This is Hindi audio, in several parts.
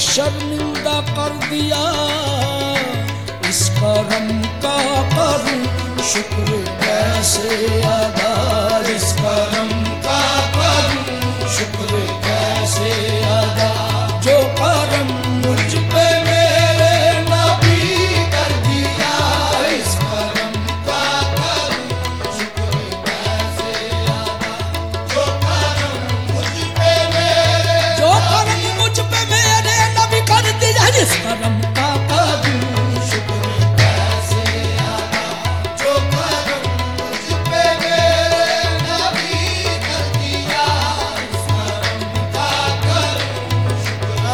शर्मिंदा कर दिया, इस करम का करूं शुक्र कैसे अदा, इस करम का करूं शुक्र कैसे अदा। जो करम मुझ पे मेरे नबी कर दिया, इस करम का करूं शुक्र कैसे अदा। जो करम मुझ पे मेरे नबी कर दिया, इस करम का करूं शुक्र कैसे अदा। जो करम मुझ पे मेरे नबी कर दिया, इस करम का करूं शुक्र।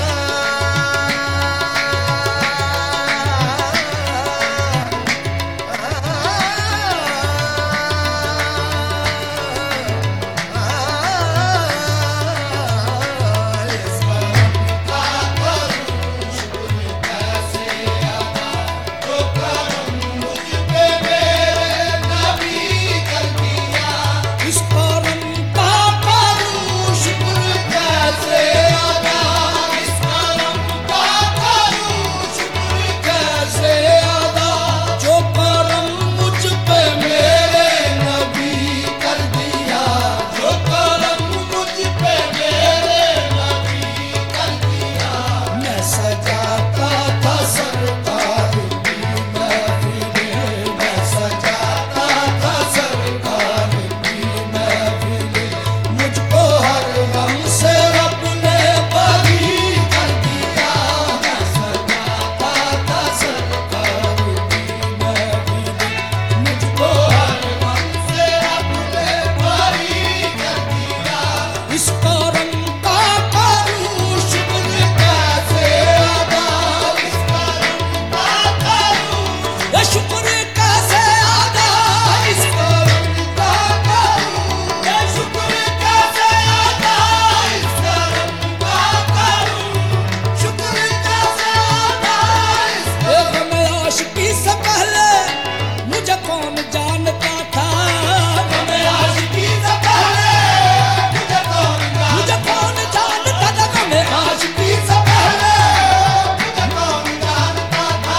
इस करम का करूं शुक्र कैसे अदा। जो करम मुझ पे मेरे नबी कर दिया, इस करम का करूं शुक्र कैसे अदा। इस करम का करूं शुक्र कैसे अदा। जो करम मुझ पे मेरे नबी कर दिया, जो करम मुझ पे मेरे नबी कर दिया। मैं सजाता था सरकार की महफिलें, मैं सजाता था सरकार की महफिलें। मुझको हर गम से रब ने बरी कर दिया, मैं सजाता था सरकार की महफिलें। मुझको हर गम से रब ने बरी कर दिया। इस करम का करूं शुक्र कैसे अदा। इस करम का करूं ये शुक्र कैसे अदा। इस करम का करूं ये शुक्र कैसे अदा। इस करम का करूं शुक्र कैसे अदा। इस गम आशिकी से पहले मुझे कौन जानता था। गम आशिकी से पहले मुझे कौन जानता था। गम आशिकी से पहले मुझे कौन जानता था।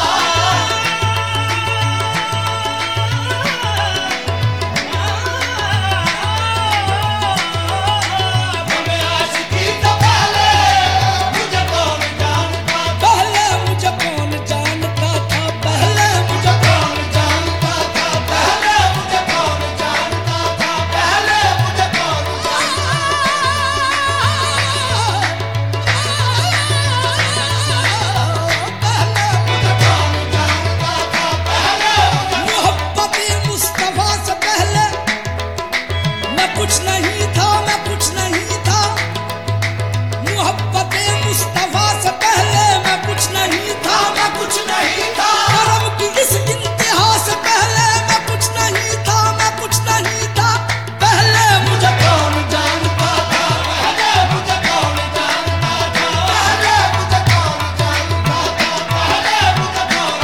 गम आशिकी से पहले मुझे कौन जानता था। पहले मुझे कौन जानता था। पहले मुझे कौन जानता था। पहले मुझे कौन जानता था। पहले मुझे कौन मोहब्बत मुस्तफा से पहले मैं कुछ नहीं था। मैं कुछ नहीं था। मोहब्बत मुस्तफा से पहले मैं कुछ नहीं था। मैं कुछ नहीं था। करम की इस इंतहा से पहले मैं कुछ नहीं था। मैं कुछ नहीं था। पहले मुझे कौन जानता था। पहले मुझे कौन जानता था। पहले मुझे कौन जानता था। पहले मुझे कौन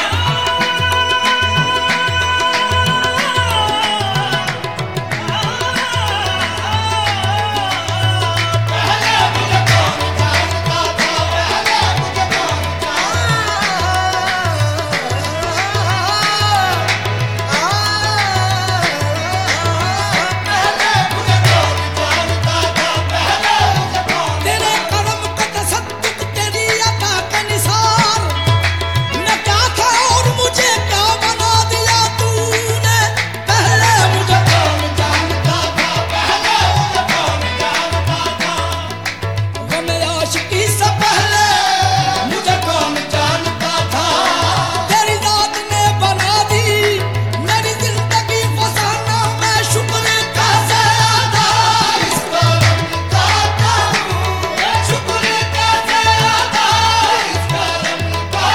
तेरे करम का तसद्दुक तेरी अता का निसार। मैं क्या था और मुझे क्या बना दिया तूने। पहले मुझे कौन जानता था। पहले मुझे कौन जानता था। गम आशिकी से पहले मुझे कौन जानता था। तेरी जात ने बना दी मेरी जिंदगी फसाना। मैं शुक्र कैसे अदा। इस करम का करूं ये शुक्र कैसे अदा। इस करम का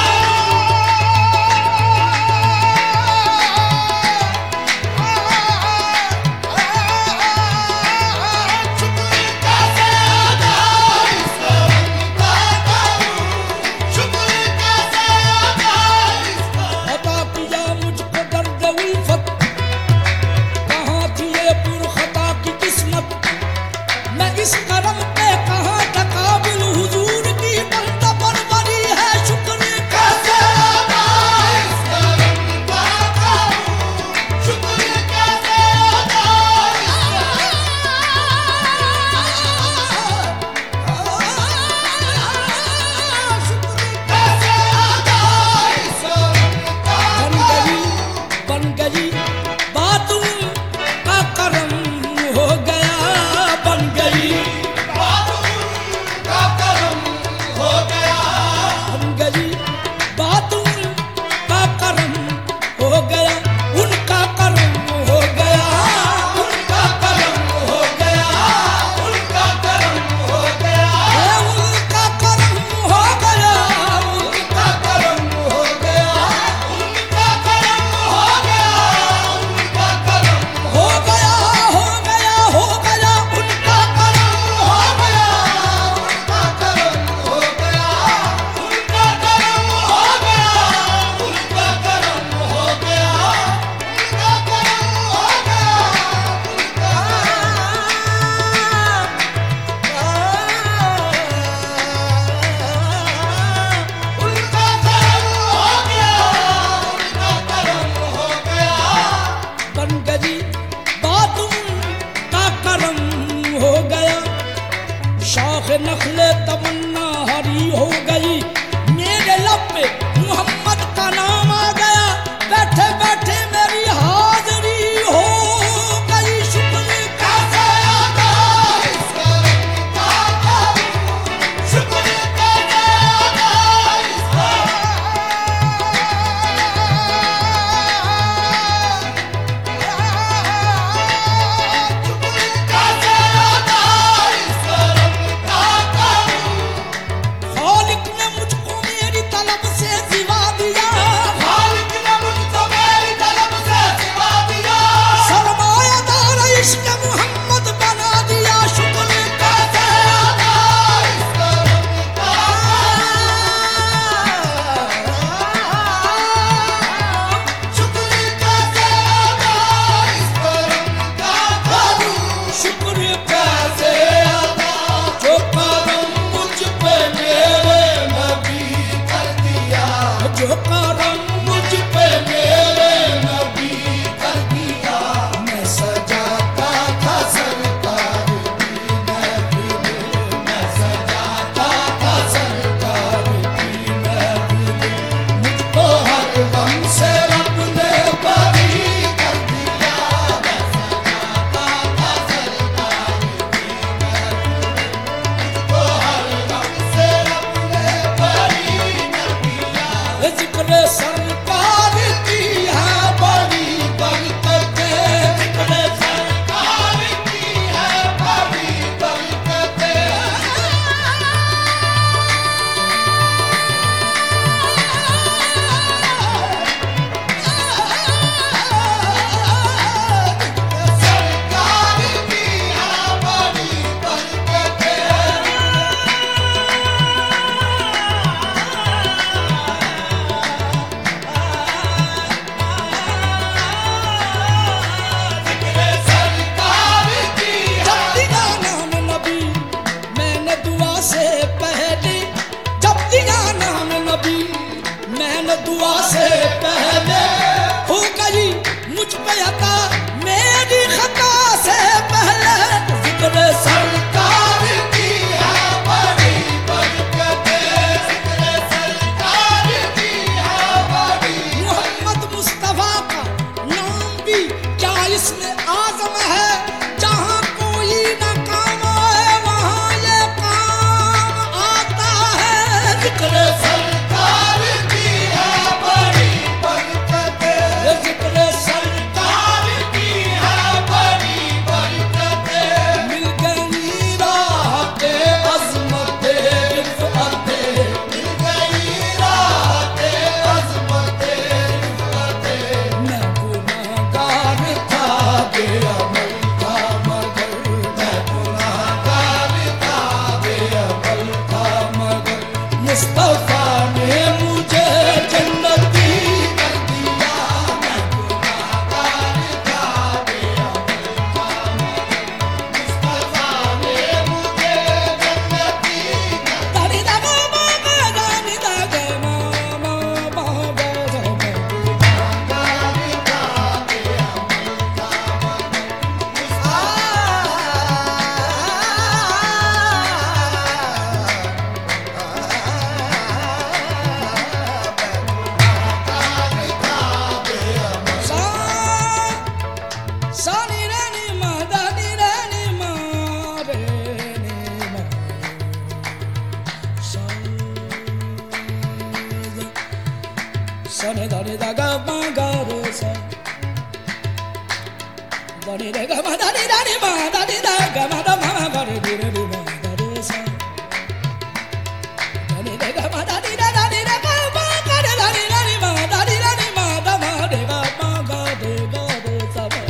अता किया मुझको दर्द उल्फत। कहाँ थी ये पुरखता की किस्मत। मैं इस करम पे कहाँ था काबिल हुजूर की। बंदा बनबरी है शुक्र कैसे अदा इस करम का करूं शुक्र कैसे अदा शुक्र कैसे अदा इस करम का बन गई बातों का करम हो गया बन गई बातों का करम हो गया बन गई बातों का करम हो गया उनका करम हो गया उनका करम हो गया उनका करम हो गया उनका करम हो गया उनका करम हो गया उनका करम हो गया उनका करम हो गया हो गया हो गया उनका करम हो गया उनका करम हो गया उनका करम हो गया उनका करम हो गया उनका करम हो गया बन गई बातों का करम हो गया शाख नखले तमन्ना हरी हो गई मेरे लब पे मोहम्मद का नाम आ गया बैठे बैठे मेरी हाजिरी हो गई शुक्र कैसे अदा इस करम का करूं शुक्र कैसे अदा इस कैसे अदा इस करम का करूं खालिक ने मुझे ni da ni da ga ma ga re sa da ni da ga ma da ni ma da ni da ga ma da ma ga re di re di ma ga re sa da ni da ga ma da ni da ga ma ga re da ni ma da ni ma da ma de ga ma ga re sa ba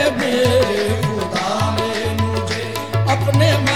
मेरे खुदा ने मुझे अपने